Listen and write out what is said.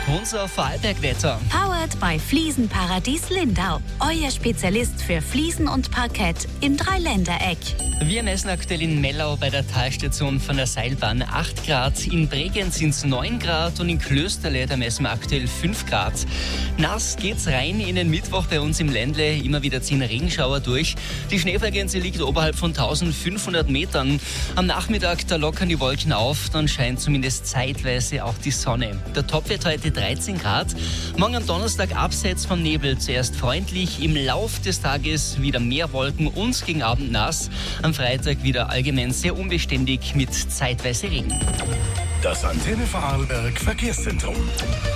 Unser Vorarlberg-Wetter. Powered by Fliesenparadies Lindau. Euer Spezialist für Fliesen und Parkett im Dreiländereck. Wir messen aktuell in Mellau bei der Talstation von der Seilbahn 8 Grad. In Bregenz sind es 9 Grad und in Klösterle, da messen wir aktuell 5 Grad. Nass geht's rein in den Mittwoch bei uns im Ländle. Immer wieder ziehen Regenschauer durch. Die Schneefallgrenze liegt oberhalb von 1500 Metern. Am Nachmittag, da lockern die Wolken auf. Dann scheint zumindest zeitweise auch die Sonne. Der Topwert heute 13 Grad. Morgen am Donnerstag abseits vom Nebel zuerst freundlich. Im Lauf des Tages wieder mehr Wolken und gegen Abend nass. Am Freitag wieder allgemein sehr unbeständig mit zeitweise Regen. Das Antenne Vorarlberg Verkehrszentrum.